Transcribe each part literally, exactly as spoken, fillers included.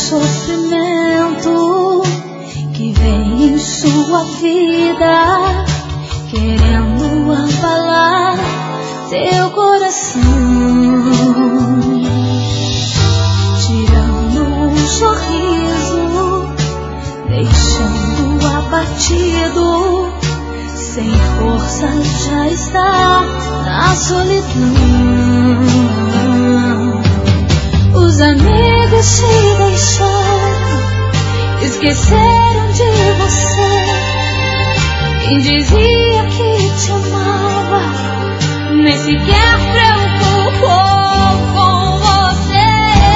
sofrimento que vem em sua vida, querendo abalar teu coração, tirando um sorriso, deixando abatido, sem força já está na solidão. Os amigos te deixaram, esqueceram de você. Quem dizia que te amava nem sequer preocupou com você.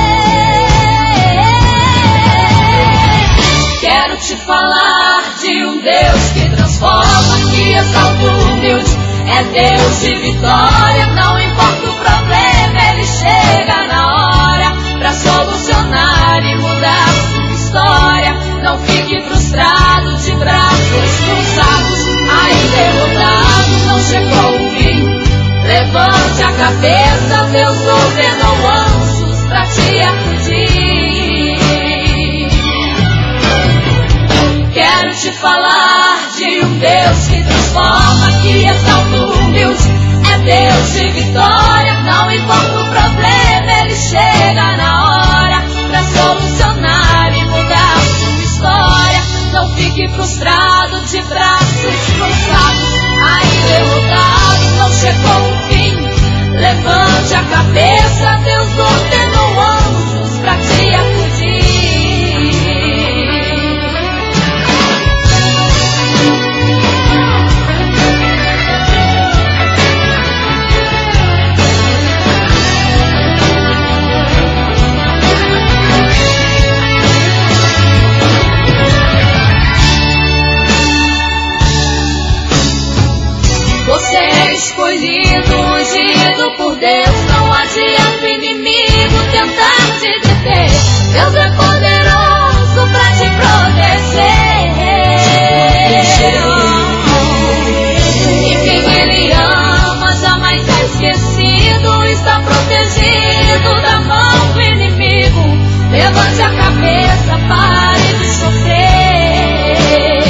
Quero te falar de um Deus que transforma, que exalta o humilde, é Deus de vitória. Não importa o problema, Ele chega na hora pra solucionar e mudar sua história. Não fique frustrado, de braços cruzados, aí derrotado, não chegou o fim. Levante a cabeça, Deus ordenou anjos pra te acudir. Quero te falar de um Deus que transforma, que exalta o humilde, é Deus de vitória. Não importa o problema, Ele chega na hora pra solucionar e mudar sua história. Não fique frustrado, de braços cruzados, aí derrotado, não chegou o fim. Levante a cabeça, Deus ordenou anjos pra te acudir. Você é escolhido, ungido por Deus. Não adianta o inimigo tentar te deter. Deus é poderoso pra te proteger. E quem Ele ama jamais é esquecido. Está protegido da mão do inimigo. Levante a cabeça, pare de sofrer.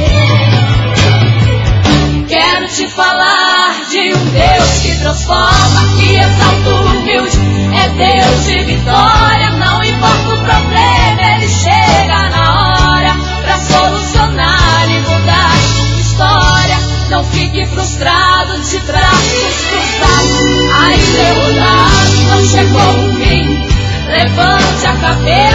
Quero te falar de um Deus que transforma, que exalta o humilde, é Deus de vitória. Não importa o problema, Ele chega na hora pra solucionar e mudar sua história. Não fique frustrado, de braços cruzados, aí derrotado, não chegou o fim. Levante a cabeça,